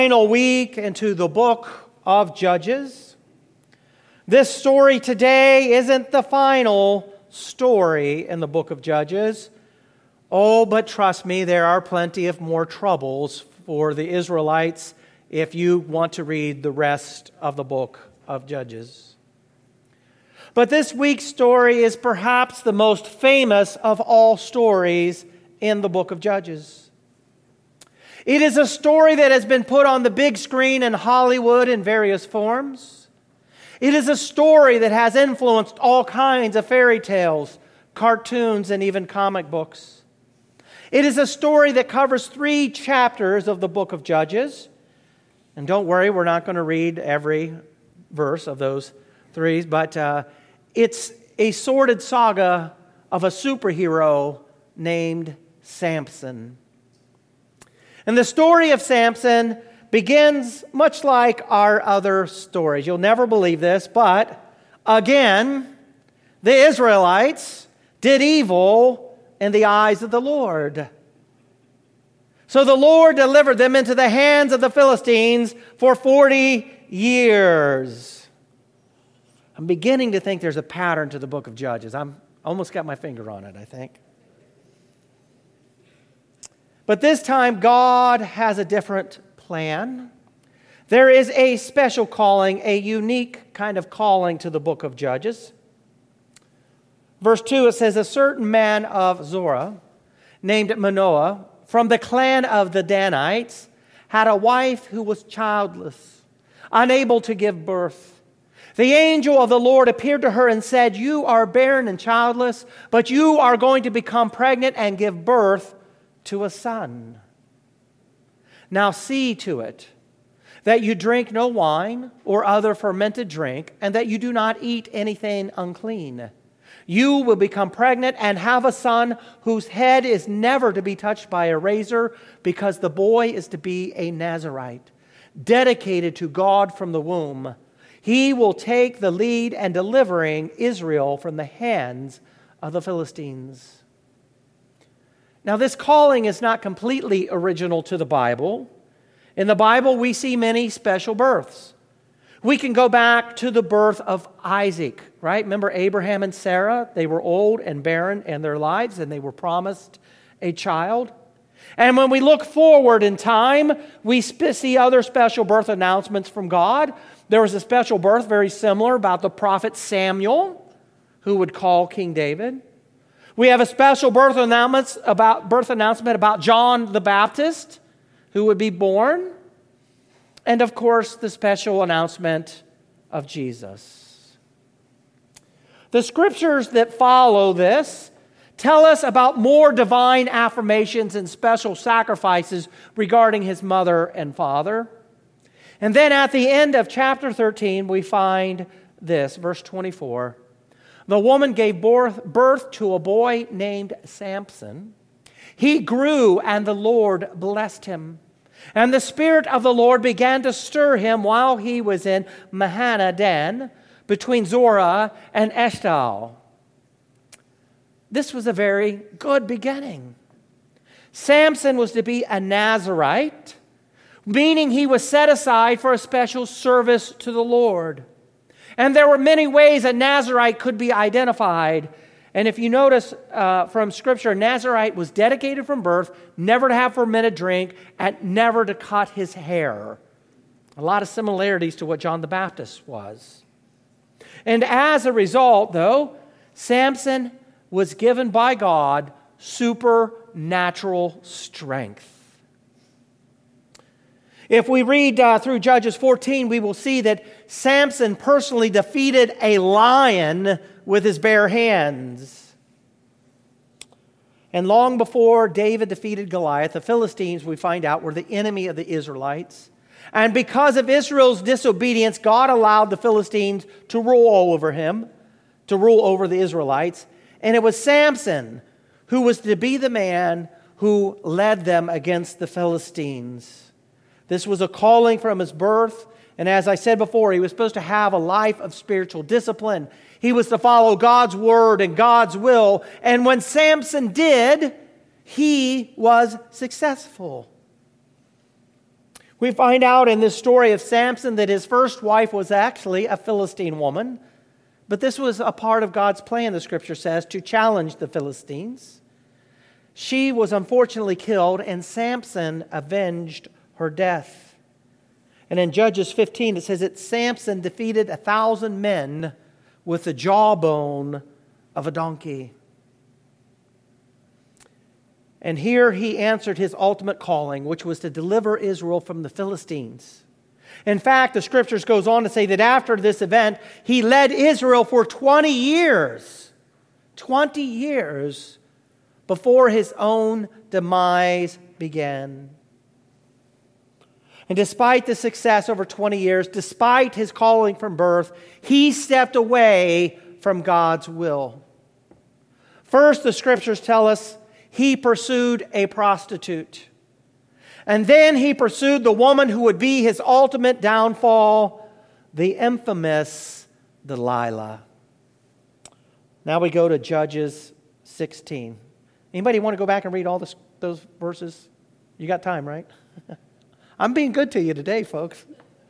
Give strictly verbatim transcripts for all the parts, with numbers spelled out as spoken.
Final week into the book of Judges. This story today isn't the final story in the book of Judges. Oh, but trust me, there are plenty of more troubles for the Israelites if you want to read the rest of the book of Judges. But this week's story is perhaps the most famous of all stories in the book of Judges. It is a story that has been put on the big screen in Hollywood in various forms. It is a story that has influenced all kinds of fairy tales, cartoons, and even comic books. It is a story that covers three chapters of the book of Judges. And don't worry, we're not going to read every verse of those three, but uh, it's a sordid saga of a superhero named Samson. And the story of Samson begins much like our other stories. You'll never believe this, but again, the Israelites did evil in the eyes of the Lord. So the Lord delivered them into the hands of the Philistines for forty years. I'm beginning to think there's a pattern to the book of Judges. I'm almost got my finger on it, I think. But this time, God has a different plan. There is a special calling, a unique kind of calling to the book of Judges. Verse two, it says, a certain man of Zorah, named Manoah, from the clan of the Danites, had a wife who was childless, unable to give birth. The angel of the Lord appeared to her and said, you are barren and childless, but you are going to become pregnant and give birth to a son. Now see to it that you drink no wine or other fermented drink, and that you do not eat anything unclean. You will become pregnant and have a son whose head is never to be touched by a razor, because the boy is to be a Nazirite, dedicated to God from the womb. He will take the lead in delivering Israel from the hands of the Philistines. Now, this calling is not completely original to the Bible. In the Bible, we see many special births. We can go back to the birth of Isaac, right? Remember Abraham and Sarah? They were old and barren in their lives, and they were promised a child. And when we look forward in time, we see other special birth announcements from God. There was a special birth very similar about the prophet Samuel, who would call King David. We have a special birth announcement about birth announcement about John the Baptist, who would be born. And of course, the special announcement of Jesus. The scriptures that follow this tell us about more divine affirmations and special sacrifices regarding his mother and father. And then at the end of chapter thirteen, we find this, verse twenty-four. The woman gave birth to a boy named Samson. He grew, and the Lord blessed him. And the Spirit of the Lord began to stir him while he was in Mahaneh-dan, between Zorah and Eshtaol. This was a very good beginning. Samson was to be a Nazirite, meaning he was set aside for a special service to the Lord. And there were many ways a Nazirite could be identified. And if you notice uh, from Scripture, a Nazirite was dedicated from birth, never to have fermented drink, and never to cut his hair. A lot of similarities to what John the Baptist was. And as a result, though, Samson was given by God supernatural strength. If we read uh, through Judges fourteen, we will see that Samson personally defeated a lion with his bare hands. And long before David defeated Goliath, the Philistines, we find out, were the enemy of the Israelites. And because of Israel's disobedience, God allowed the Philistines to rule over him, to rule over the Israelites. And it was Samson who was to be the man who led them against the Philistines. This was a calling from his birth. And as I said before, he was supposed to have a life of spiritual discipline. He was to follow God's word and God's will. And when Samson did, he was successful. We find out in this story of Samson that his first wife was actually a Philistine woman, but this was a part of God's plan, the Scripture says, to challenge the Philistines. She was unfortunately killed, and Samson avenged her death. And in Judges fifteen, it says that Samson defeated a thousand men with the jawbone of a donkey. And here he answered his ultimate calling, which was to deliver Israel from the Philistines. In fact, the Scriptures goes on to say that after this event, he led Israel for twenty years. twenty years before his own demise began. And despite the success over twenty years, despite his calling from birth, he stepped away from God's will. First, the Scriptures tell us he pursued a prostitute. And then he pursued the woman who would be his ultimate downfall, the infamous Delilah. Now we go to Judges sixteen. Anybody want to go back and read all this, those verses? You got time, right? I'm being good to you today, folks.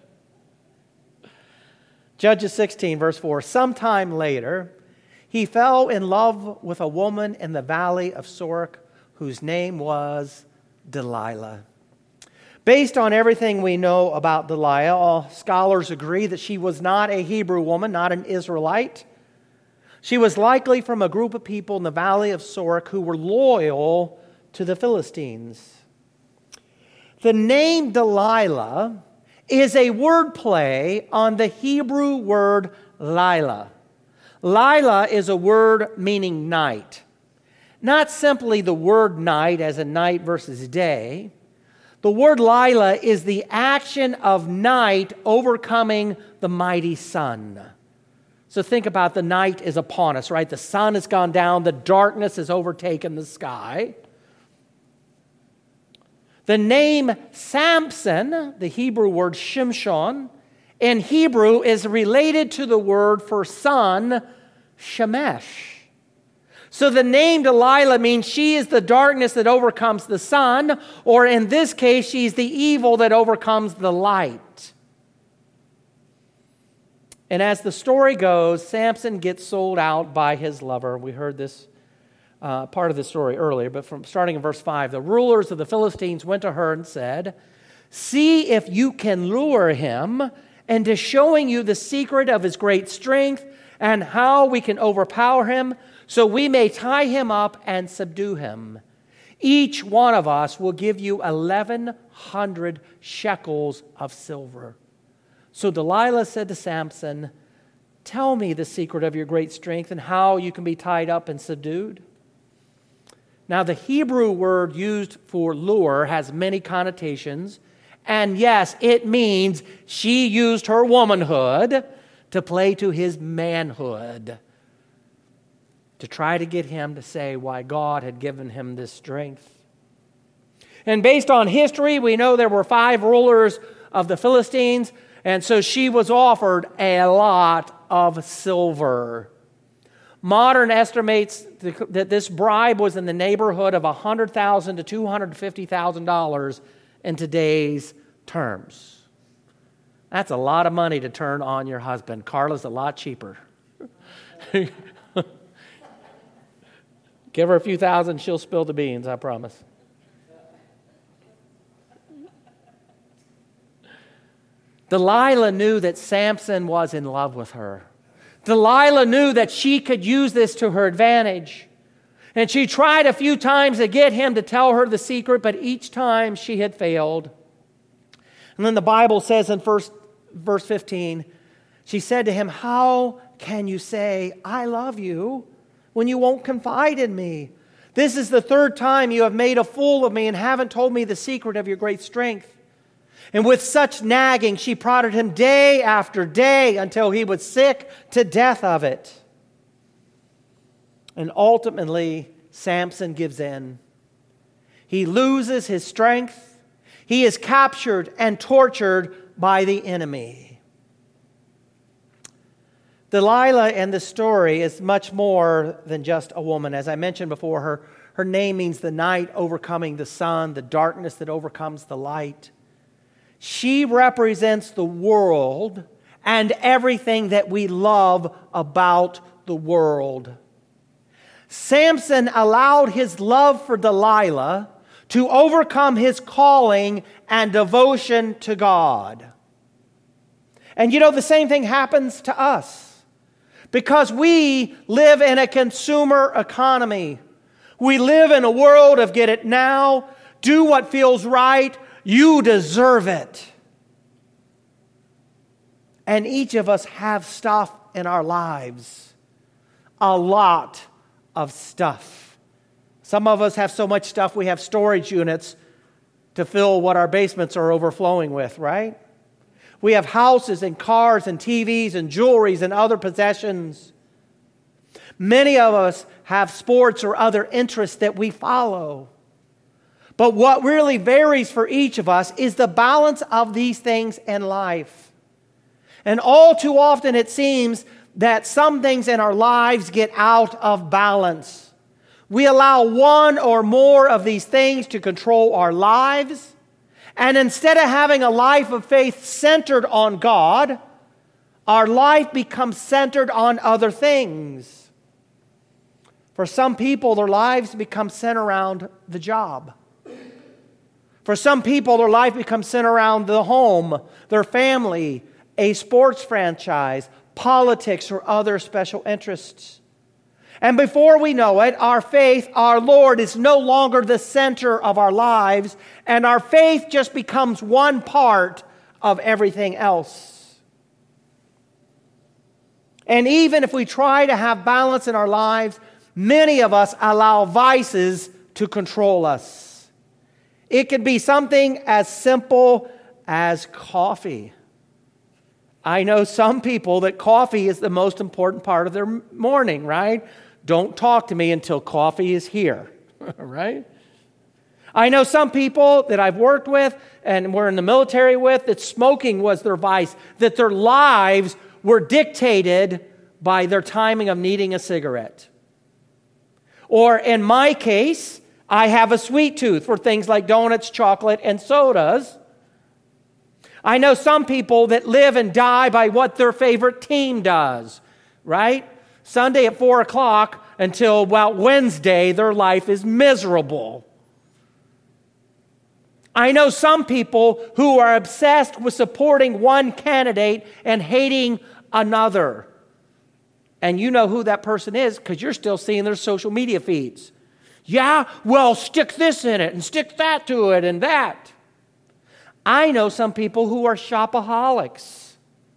Judges sixteen, verse four. Sometime later, he fell in love with a woman in the valley of Sorek, whose name was Delilah. Based on everything we know about Delilah, all scholars agree that she was not a Hebrew woman, not an Israelite. She was likely from a group of people in the valley of Sorek who were loyal to the Philistines. The name Delilah is a word play on the Hebrew word Lila. Lila is a word meaning night. Not simply the word night as in night versus day. The word Lila is the action of night overcoming the mighty sun. So think about the night is upon us, right? The sun has gone down, the darkness has overtaken the sky. The name Samson, the Hebrew word Shimshon, in Hebrew is related to the word for sun, Shemesh. So the name Delilah means she is the darkness that overcomes the sun, or in this case, she's the evil that overcomes the light. And as the story goes, Samson gets sold out by his lover. We heard this uh, part of the story earlier, but from starting in verse five, the rulers of the Philistines went to her and said, "See if you can lure him into showing you the secret of his great strength and how we can overpower him, so we may tie him up and subdue him. Each one of us will give you eleven hundred shekels of silver." So Delilah said to Samson, "Tell me the secret of your great strength and how you can be tied up and subdued." Now, the Hebrew word used for lure has many connotations. And yes, it means she used her womanhood to play to his manhood, to try to get him to say why God had given him this strength. And based on history, we know there were five rulers of the Philistines, and so she was offered a lot of silver. Modern estimates that this bribe was in the neighborhood of one hundred thousand dollars to two hundred fifty thousand dollars in today's terms. That's a lot of money to turn on your husband. Carla's a lot cheaper. Give her a few thousand, she'll spill the beans, I promise. Delilah knew that Samson was in love with her. Delilah knew that she could use this to her advantage. And she tried a few times to get him to tell her the secret, but each time she had failed. And then the Bible says in first, verse fifteen, she said to him, "How can you say, 'I love you,' when you won't confide in me? This is the third time you have made a fool of me and haven't told me the secret of your great strength." And with such nagging, she prodded him day after day until he was sick to death of it. And ultimately, Samson gives in. He loses his strength. He is captured and tortured by the enemy. Delilah in the story is much more than just a woman. As I mentioned before, her, her name means the night overcoming the sun, the darkness that overcomes the light. She represents the world and everything that we love about the world. Samson allowed his love for Delilah to overcome his calling and devotion to God. And you know, the same thing happens to us. Because we live in a consumer economy. We live in a world of get it now, do what feels right, you deserve it. And each of us have stuff in our lives. A lot of stuff. Some of us have so much stuff we have storage units to fill what our basements are overflowing with, right? We have houses and cars and T Vs and jewelries and other possessions. Many of us have sports or other interests that we follow. But what really varies for each of us is the balance of these things in life. And all too often it seems that some things in our lives get out of balance. We allow one or more of these things to control our lives. And instead of having a life of faith centered on God, our life becomes centered on other things. For some people, their lives become centered around the job. For some people, their life becomes centered around the home, their family, a sports franchise, politics, or other special interests. And before we know it, our faith, our Lord, is no longer the center of our lives, and our faith just becomes one part of everything else. And even if we try to have balance in our lives, many of us allow vices to control us. It could be something as simple as coffee. I know some people that coffee is the most important part of their morning, right? Don't talk to me until coffee is here, right? I know some people that I've worked with and were in the military with that smoking was their vice, that their lives were dictated by their timing of needing a cigarette. Or in my case, I have a sweet tooth for things like donuts, chocolate, and sodas. I know some people that live and die by what their favorite team does, right? Sunday at four o'clock until about Wednesday, their life is miserable. I know some people who are obsessed with supporting one candidate and hating another. And you know who that person is because you're still seeing their social media feeds. Yeah, well, stick this in it and stick that to it and that. I know some people who are shopaholics.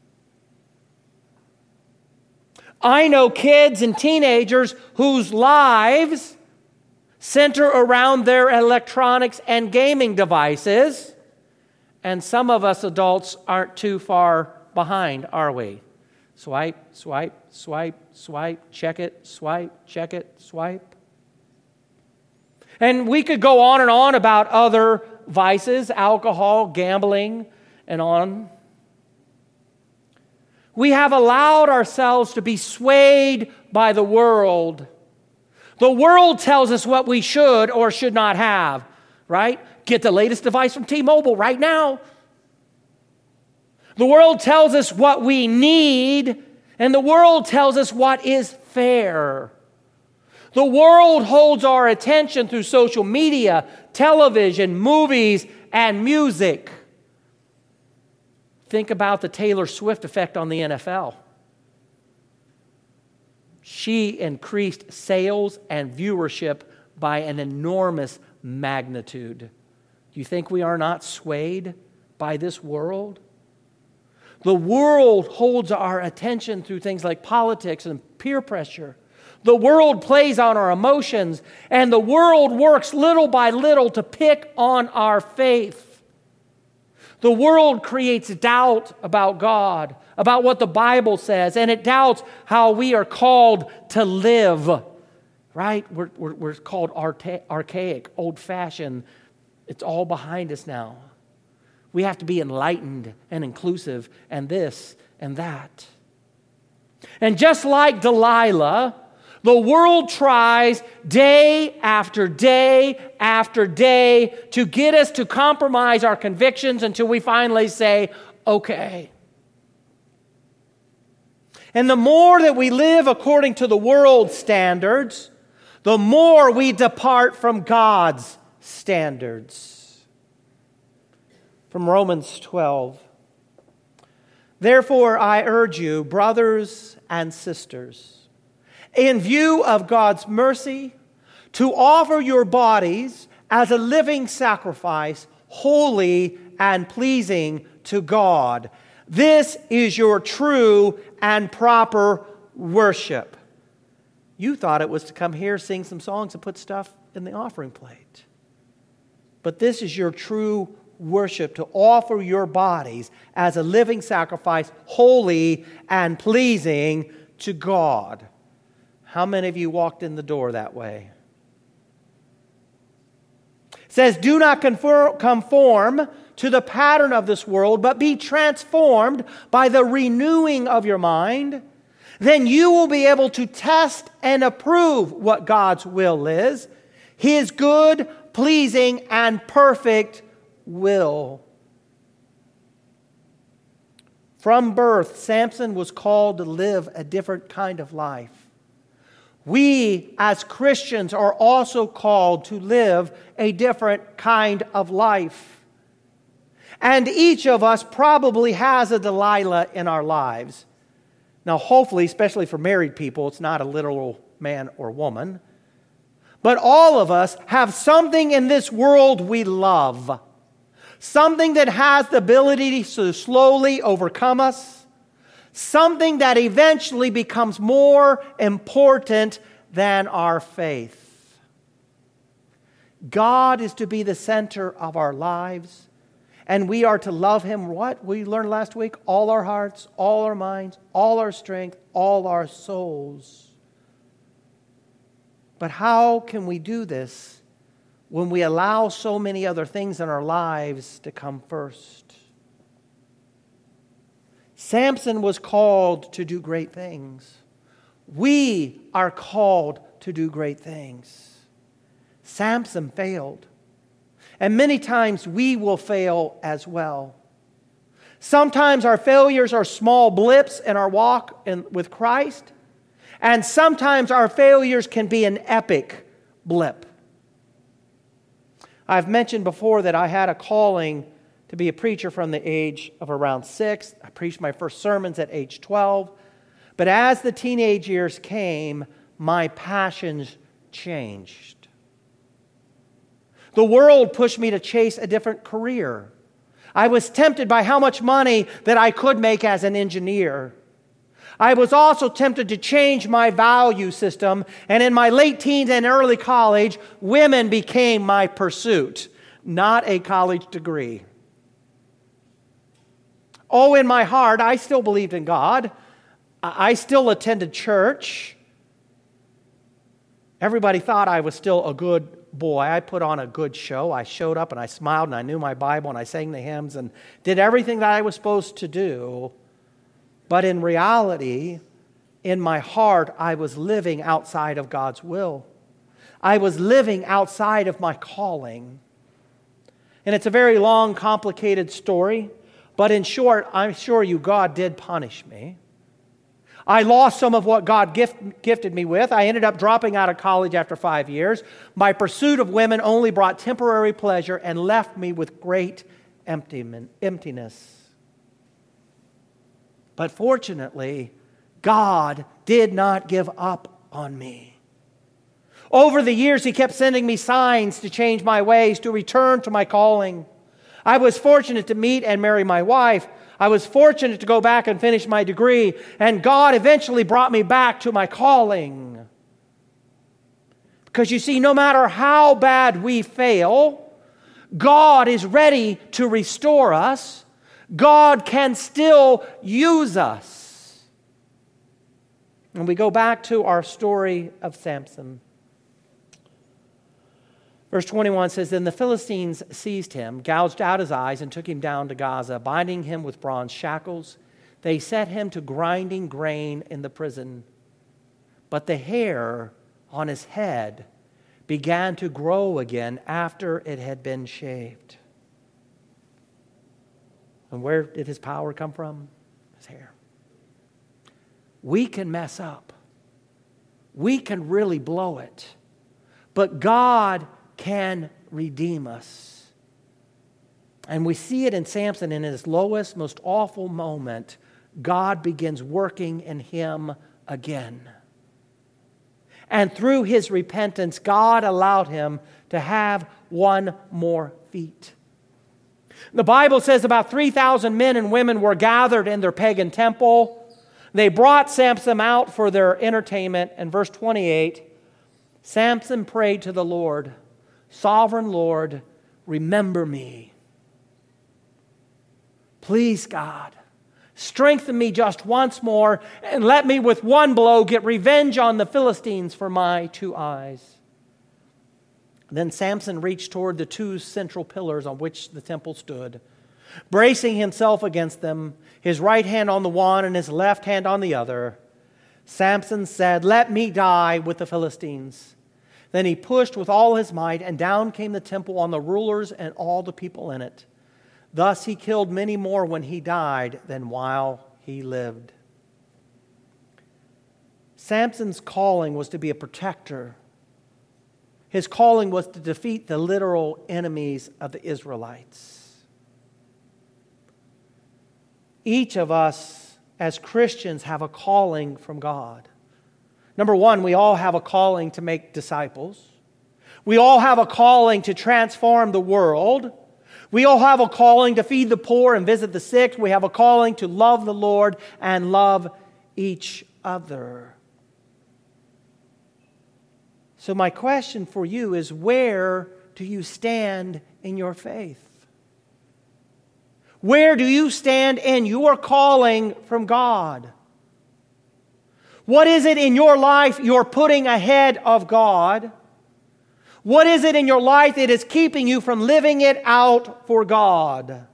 I know kids and teenagers whose lives center around their electronics and gaming devices. And some of us adults aren't too far behind, are we? Swipe, swipe, swipe, swipe, check it, swipe, check it, swipe. And we could go on and on about other vices, alcohol, gambling, and on. We have allowed ourselves to be swayed by the world. The world tells us what we should or should not have, right? Get the latest device from T-Mobile right now. The world tells us what we need, and the world tells us what is fair. The world holds our attention through social media, television, movies, and music. Think about the Taylor Swift effect on the N F L. She increased sales and viewership by an enormous magnitude. Do you think we are not swayed by this world? The world holds our attention through things like politics and peer pressure. The world plays on our emotions, and the world works little by little to pick on our faith. The world creates doubt about God, about what the Bible says, and it doubts how we are called to live, right? We're, we're, we're called archaic, old-fashioned. It's all behind us now. We have to be enlightened and inclusive and this and that. And just like Delilah, The world tries day after day after day to get us to compromise our convictions until we finally say, okay. And the more that we live according to the world's standards, the more we depart from God's standards. From Romans twelve. Therefore, I urge you, brothers and sisters, in view of God's mercy, to offer your bodies as a living sacrifice, holy and pleasing to God. This is your true and proper worship. You thought it was to come here, sing some songs, and put stuff in the offering plate. But this is your true worship, to offer your bodies as a living sacrifice, holy and pleasing to God. How many of you walked in the door that way? It says, do not conform to the pattern of this world, but be transformed by the renewing of your mind. Then you will be able to test and approve what God's will is, His good, pleasing, and perfect will. From birth, Samson was called to live a different kind of life. We, as Christians, are also called to live a different kind of life. And each of us probably has a Delilah in our lives. Now, hopefully, especially for married people, it's not a literal man or woman. But all of us have something in this world we love. Something that has the ability to slowly overcome us. Something that eventually becomes more important than our faith. God is to be the center of our lives. And we are to love Him, what? We learned last week, all our hearts, all our minds, all our strength, all our souls. But how can we do this when we allow so many other things in our lives to come first? Samson was called to do great things. We are called to do great things. Samson failed. And many times we will fail as well. Sometimes our failures are small blips in our walk in, with Christ. And sometimes our failures can be an epic blip. I've mentioned before that I had a calling to be a preacher from the age of around six. I preached my first sermons at age twelve. But as the teenage years came, my passions changed. The world pushed me to chase a different career. I was tempted by how much money that I could make as an engineer. I was also tempted to change my value system, and in my late teens and early college, women became my pursuit, not a college degree. Oh, in my heart, I still believed in God. I still attended church. Everybody thought I was still a good boy. I put on a good show. I showed up and I smiled and I knew my Bible and I sang the hymns and did everything that I was supposed to do. But in reality, in my heart, I was living outside of God's will. I was living outside of my calling. And it's a very long, complicated story. But in short, I'm sure you, God did punish me. I lost some of what God gift, gifted me with. I ended up dropping out of college after five years. My pursuit of women only brought temporary pleasure and left me with great emptiness. But fortunately, God did not give up on me. Over the years, He kept sending me signs to change my ways, to return to my calling. I was fortunate to meet and marry my wife. I was fortunate to go back and finish my degree, and God eventually brought me back to my calling. Because you see, no matter how bad we fail, God is ready to restore us. God can still use us. And we go back to our story of Samson. Verse twenty-one says, Then the Philistines seized him, gouged out his eyes, and took him down to Gaza, binding him with bronze shackles. They set him to grinding grain in the prison. but the hair on his head began to grow again after it had been shaved. And where did his power come from? His hair. We can mess up. We can really blow it. But God can redeem us. And we see it in Samson in his lowest, most awful moment. God begins working in him again. And through his repentance, God allowed him to have one more feat. The Bible says about three thousand men and women were gathered in their pagan temple. They brought Samson out for their entertainment. And verse twenty-eight, Samson prayed to the Lord, "Sovereign Lord, remember me. Please, God, strengthen me just once more and let me with one blow get revenge on the Philistines for my two eyes." Then Samson reached toward the two central pillars on which the temple stood, bracing himself against them, his right hand on the one and his left hand on the other. Samson said, "Let me die with the Philistines." Then he pushed with all his might, and down came the temple on the rulers and all the people in it. Thus he killed many more when he died than while he lived. Samson's calling was to be a protector. His calling was to defeat the literal enemies of the Israelites. Each of us as Christians have a calling from God. Number one, we all have a calling to make disciples. We all have a calling to transform the world. We all have a calling to feed the poor and visit the sick. We have a calling to love the Lord and love each other. So my question for you is, where do you stand in your faith? Where do you stand in your calling from God? What is it in your life you're putting ahead of God? What is it in your life that is keeping you from living it out for God?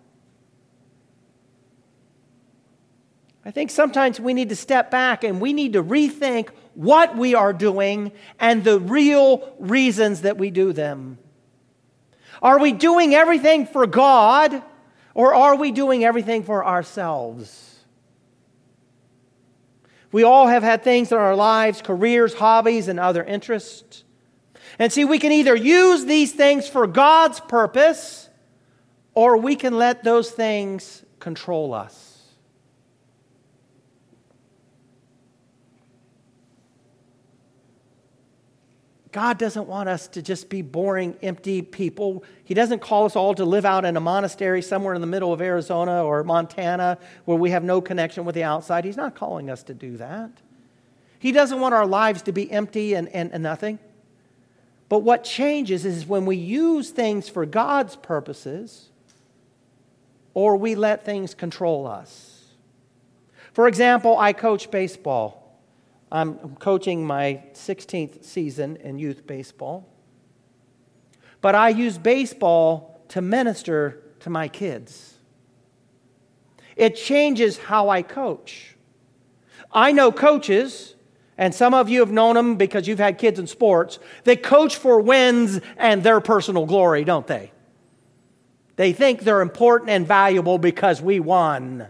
I think sometimes we need to step back and we need to rethink what we are doing and the real reasons that we do them. Are we doing everything for God, or are we doing everything for ourselves? We all have had things in our lives, careers, hobbies, and other interests. And see, we can either use these things for God's purpose, or we can let those things control us. God doesn't want us to just be boring, empty people. He doesn't call us all to live out in a monastery somewhere in the middle of Arizona or Montana where we have no connection with the outside. He's not calling us to do that. He doesn't want our lives to be empty and, and, and nothing. But what changes is when we use things for God's purposes, or we let things control us. For example, I coach baseball. I'm coaching my sixteenth season in youth baseball. But I use baseball to minister to my kids. It changes how I coach. I know coaches, and some of you have known them because you've had kids in sports, they coach for wins and their personal glory, don't they? They think they're important and valuable because we won.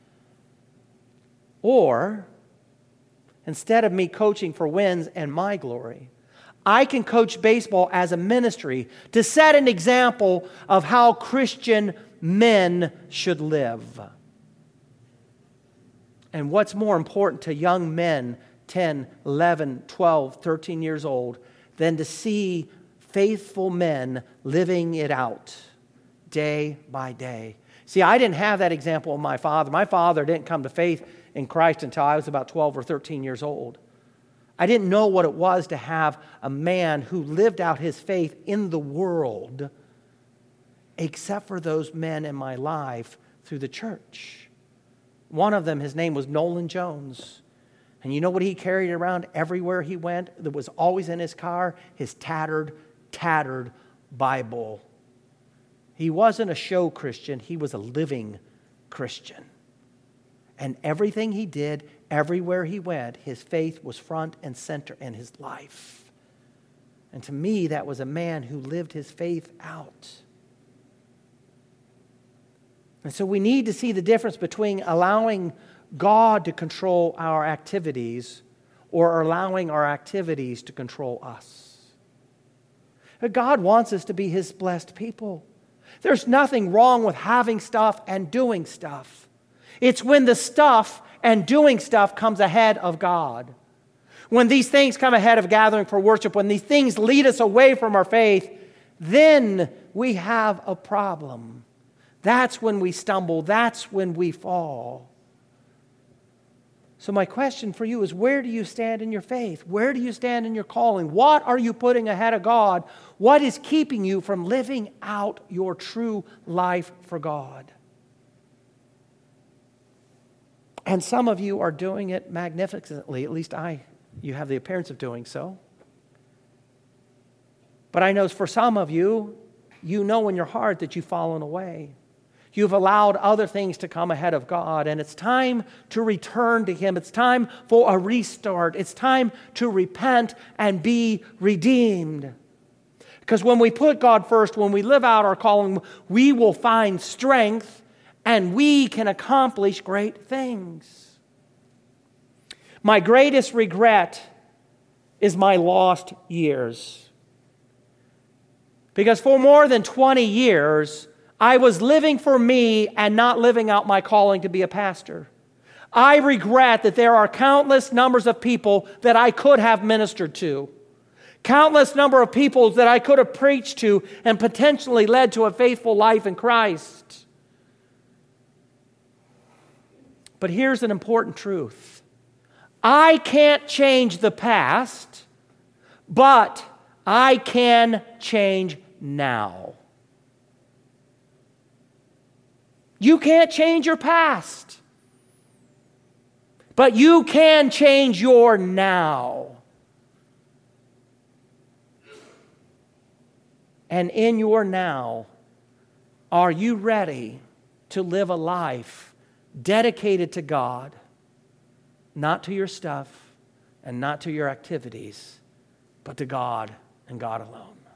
Or, instead of me coaching for wins and my glory, I can coach baseball as a ministry to set an example of how Christian men should live. And what's more important to young men, ten, eleven, twelve, thirteen years old, than to see faithful men living it out day by day? See, I didn't have that example of my father. My father didn't come to faith in Christ until I was about twelve or thirteen years old. I didn't know what it was to have a man who lived out his faith in the world, except for those men in my life through the church. One of them, his name was Nolan Jones. And you know what he carried around everywhere he went? That was always in his car? His tattered, tattered Bible. He wasn't a show Christian. He was a living Christian. And everything he did, Everywhere he went, his faith was front and center in his life. And to me, that was a man who lived his faith out. And so we need to see the difference between allowing God to control our activities or allowing our activities to control us. God wants us to be His blessed people. There's nothing wrong with having stuff and doing stuff. It's when the stuff and doing stuff comes ahead of God. When these things come ahead of gathering for worship, when these things lead us away from our faith, then we have a problem. That's when we stumble. That's when we fall. So my question for you is, where do you stand in your faith? Where do you stand in your calling? What are you putting ahead of God? What is keeping you from living out your true life for God? And some of you are doing it magnificently. At least I, you have the appearance of doing so. But I know for some of you, you know in your heart that you've fallen away. You've allowed other things to come ahead of God, and it's time to return to Him. It's time for a restart. It's time to repent and be redeemed. Because when we put God first, when we live out our calling, we will find strength and we can accomplish great things. My greatest regret is my lost years. Because for more than twenty years, I was living for me and not living out my calling to be a pastor. I regret that there are countless numbers of people that I could have ministered to. Countless number of people that I could have preached to and potentially led to a faithful life in Christ. But here's an important truth. I can't change the past, but I can change now. You can't change your past, but you can change your now. And in your now, are you ready to live a life dedicated to God, not to your stuff and not to your activities, but to God and God alone?